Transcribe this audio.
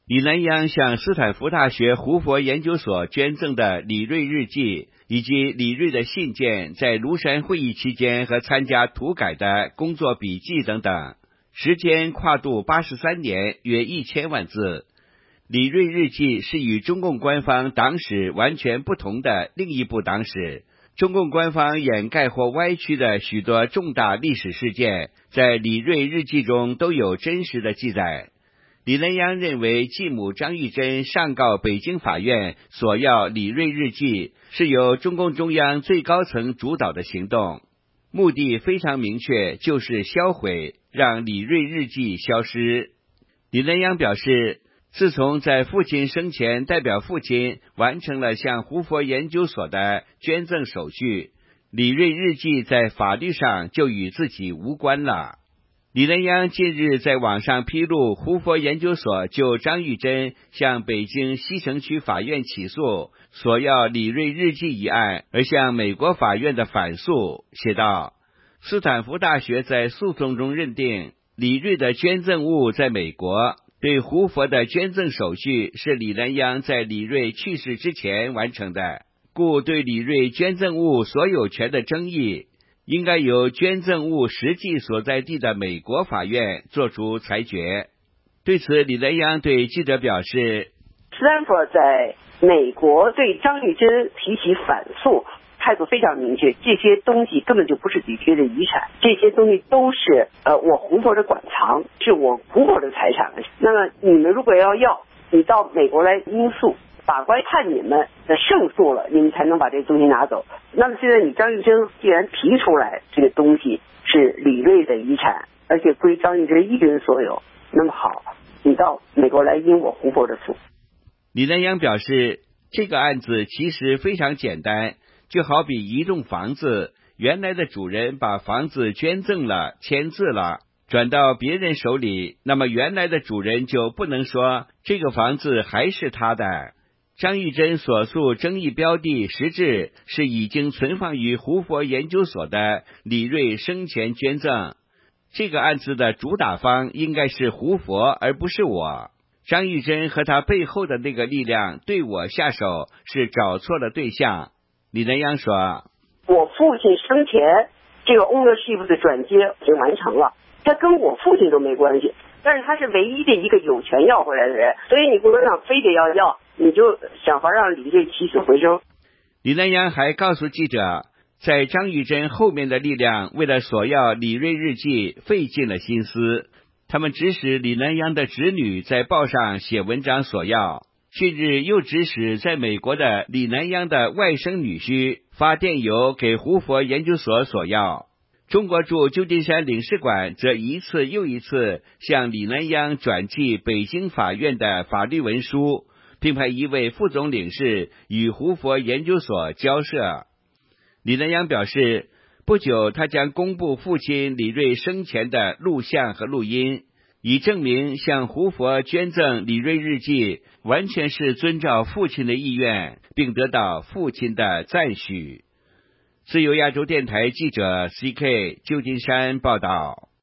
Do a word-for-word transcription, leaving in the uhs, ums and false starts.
李南央向斯坦福大学胡佛研究所捐赠的李瑞日记，以及李瑞的信件，在庐山会议期间和参加涂改的工作笔记等等，时间跨度八十三年，约一千万字。李瑞日记是与中共官方党史完全不同的另一部党史，中共官方掩盖或歪曲的许多重大历史事件，在李瑞日记中都有真实的记载。李南央认为，继母张玉珍上告北京法院索要李瑞日记，是由中共中央最高层主导的行动，目的非常明确，就是销毁，让李瑞日记消失。李南央表示，自从在父亲生前代表父亲完成了向胡佛研究所的捐赠手续，李瑞日记在法律上就与自己无关了。李南央近日在网上披露，胡佛研究所就张玉珍向北京西城区法院起诉索要李瑞日记一案而向美国法院的反诉，写道：斯坦福大学在诉讼中认定李瑞的捐赠物在美国，对胡佛的捐赠手续是李南央在李瑞去世之前完成的，故对李瑞捐赠物所有权的争议应该由捐赠物实际所在地的美国法院作出裁决。对此，李南央对记者表示， 斯坦福在美国对张玉珍提起反诉，态度非常明确，这些东西根本就不是李瑞的遗产，这些东西都是呃我胡佛的馆藏，是我胡佛的财产。那么你们如果要要，你到美国来应诉，法官判你们的胜诉了，你们才能把这个东西拿走。那么现在你张玉珍既然提出来这个东西是李瑞的遗产，而且归张玉珍一人所有，那么好，你到美国来应我胡佛的诉。 李南央表示，这个案子其实非常简单，就好比一栋房子，原来的主人把房子捐赠了，签字了，转到别人手里，那么原来的主人就不能说这个房子还是他的。张玉珍所诉争议标的实质是已经存放于胡佛研究所的李瑞生前捐赠，这个案子的主打方应该是胡佛，而不是我。张玉珍和他背后的那个力量对我下手，是找错了对象。李南央说， 我父亲生前这个 ownership 的转接已经完成了，他跟我父亲都没关系，但是他是唯一的一个有权要回来的人，所以你共产党非得要要，你就想法让李瑞起死回生。 李南央还告诉记者，在张玉珍后面的力量为了索要李瑞日记费尽了心思，他们指使李南央的侄女在报上写文章索要，近日又指使在美国的李南央的外甥女婿发电邮给胡佛研究所索要。中国驻旧金山领事馆则一次又一次向李南央转寄北京法院的法律文书，并派一位副总领事与胡佛研究所交涉。李南央表示，不久他将公布父亲李瑞生前的录像和录音，以证明向胡佛捐赠李瑞日记完全是遵照父亲的意愿，并得到父亲的赞许。自由亚洲电台记者 C K 旧金山报道。